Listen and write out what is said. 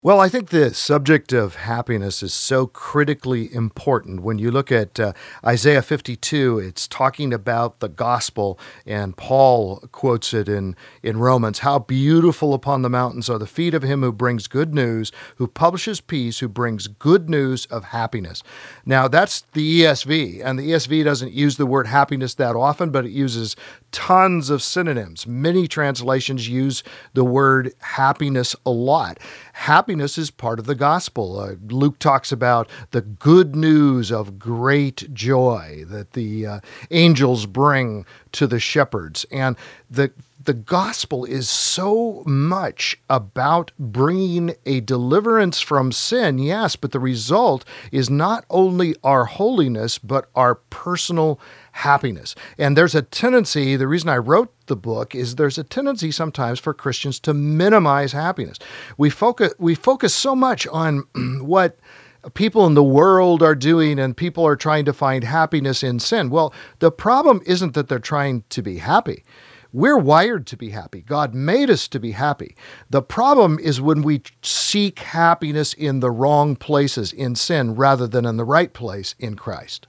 Well, I think the subject of happiness is so critically important. When you look at Isaiah 52, it's talking about the gospel, and Paul quotes it in Romans. How beautiful upon the mountains are the feet of him who brings good news, who publishes peace, who brings good news of happiness. Now, that's the ESV, and the ESV doesn't use the word happiness that often, but it uses tons of synonyms. Many translations use the word happiness a lot. Happiness is part of the gospel. Luke talks about the good news of great joy that the angels bring to the shepherds. And the gospel is so much about bringing a deliverance from sin, yes, but the result is not only our holiness, but our personal happiness. And there's a tendency, the reason I wrote the book is there's a tendency sometimes for Christians to minimize happiness. We focus so much on what people in the world are doing, and people are trying to find happiness in sin. Well, the problem isn't that they're trying to be happy. We're wired to be happy. God made us to be happy. The problem is when we seek happiness in the wrong places, in sin, rather than in the right place, in Christ.